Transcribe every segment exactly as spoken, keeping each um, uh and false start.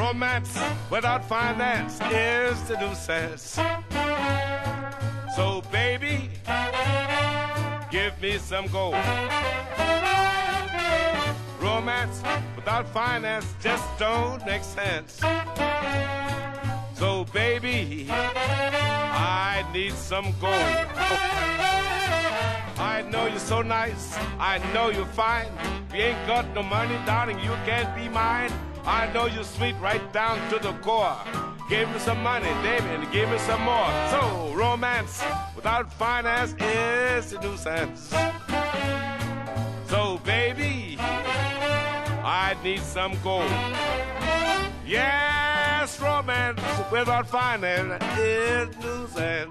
Romance without finance is the nuisance. So baby, give me some gold. Romance without finance just don't make sense. So baby, I need some gold. I know you're so nice, I know you're fine. If you ain't got no money, darling, you can't be mine. I know you're sweet right down to the core. Give me some money, baby, and give me some more. So romance without finance is a nuisance. So baby, I need some gold. Yes, romance without finance is nuisance.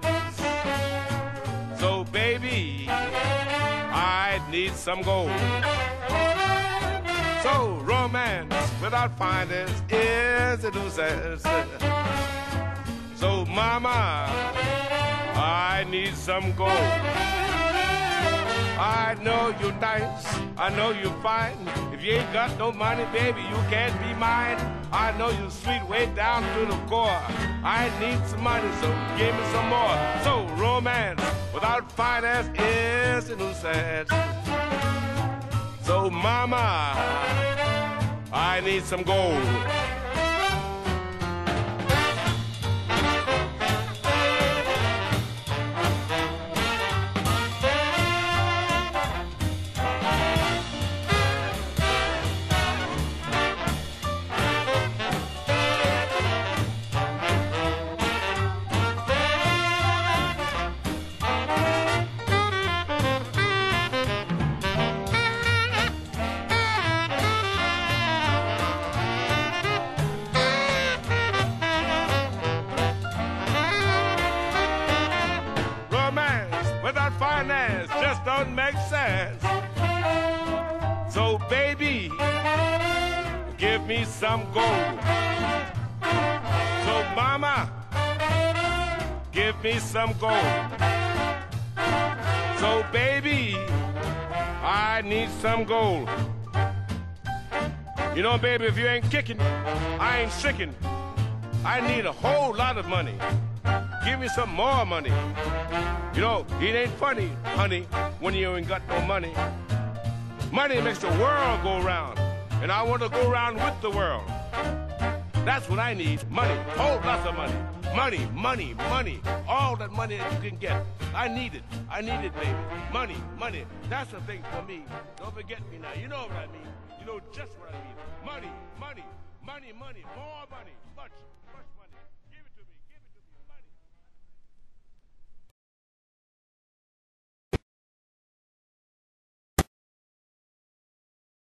So baby, I need some gold. So romance without finance is a nuisance. So mama, I need some gold. I know you're nice, I know you're fine. If you ain't got no money, baby, you can't be mine. I know you're sweet way down to the core. I need some money, so give me some more. So romance without finance is a nuisance. So mama, I need some gold. Finance just don't make sense. So baby, give me some gold. So mama, give me some gold. So baby, I need some gold. You know, baby, if you ain't kicking, I ain't stricken. I need a whole lot of money. Give me some more money. You know, it ain't funny, honey, when you ain't got no money. Money makes the world go round, and I want to go round with the world. That's what I need, money, whole lots of money. Money, money, money, all that money that you can get. I need it, I need it, baby. Money, money, that's the thing for me. Don't forget me now, you know what I mean. You know just what I mean. Money, money, money, money, more money, much, much.